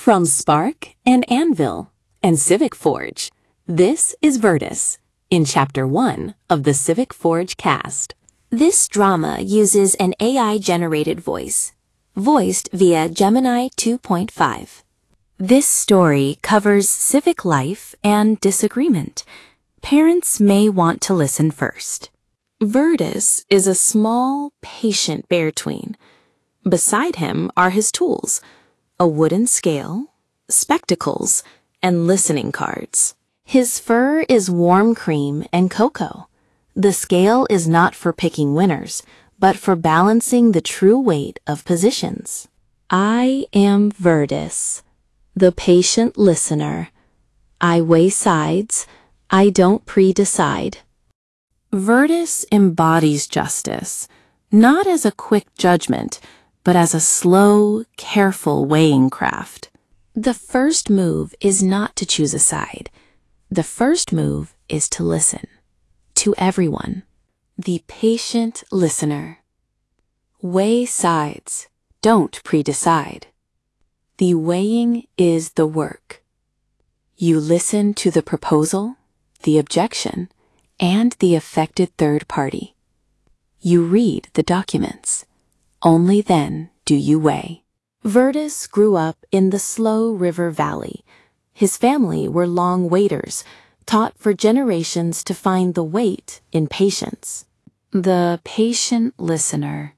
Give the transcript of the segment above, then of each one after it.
From Spark and Anvil and Civic Forge, this is Virtus in Chapter 1 of the Civic Forge cast. This drama uses an AI-generated voice, voiced via Gemini 2.5. This story covers civic life and disagreement. Parents may want to listen first. Virtus is a small, patient bear tween. Beside him are his tools, a wooden scale, spectacles, and listening cards. His fur is warm cream and cocoa. The scale is not for picking winners, but for balancing the true weight of positions. I am Virtus, the patient listener. I weigh sides. I don't pre-decide. Virtus embodies justice, not as a quick judgment, but as a slow, careful weighing craft. The first move is not to choose a side. The first move is to listen. To everyone. The patient listener. Weigh sides. Don't pre-decide. The weighing is the work. You listen to the proposal, the objection, and the affected third party. You read the documents. Only then do you weigh. Virtus grew up in the Slow River Valley. His family were long waiters, taught for generations to find the weight in patience. The patient listener.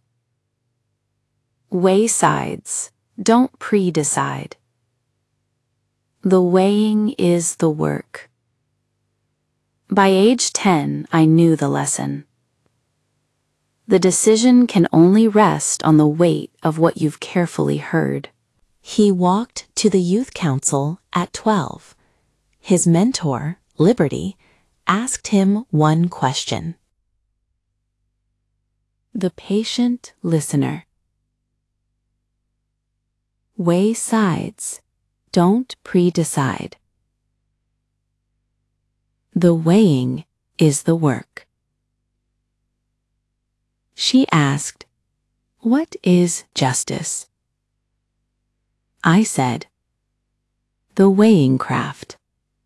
Weigh sides. Don't pre-decide. The weighing is the work. By age 10, I knew the lesson. The decision can only rest on the weight of what you've carefully heard. He walked to the youth council at 12. His mentor, Liberty, asked him one question. The patient listener. Weigh sides. Don't pre-decide. The weighing is the work. She asked, "What is justice?" I said, "The weighing craft."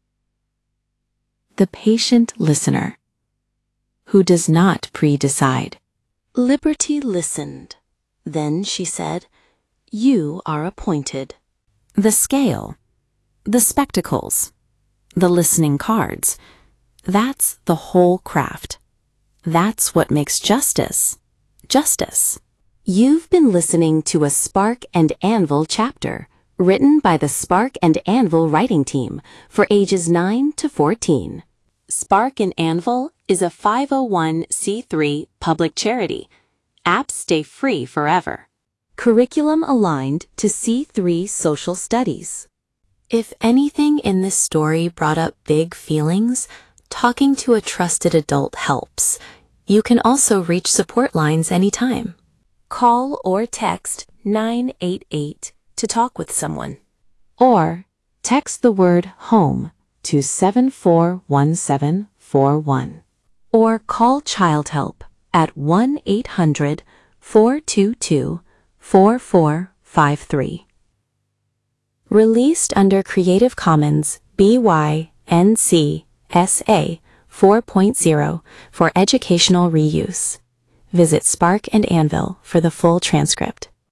The patient listener, who does not pre-decide. Liberty listened. Then she said, "You are appointed." The scale, the spectacles, the listening cards, that's the whole craft. That's what makes justice, justice. You've been listening to a Spark and Anvil chapter, written by the Spark and Anvil writing team for ages 9 to 14. Spark and Anvil is a 501c3 public charity. Apps stay free forever. Curriculum aligned to C3 social studies. If anything in this story brought up big feelings, talking to a trusted adult helps. You can also reach support lines anytime. Call or text 988 to talk with someone. Or text the word HOME to 741741. Or call Child Help at 1-800-422-4453. Released under Creative Commons BY-NC SA 4.0 for educational reuse. Visit Spark and Anvil for the full transcript.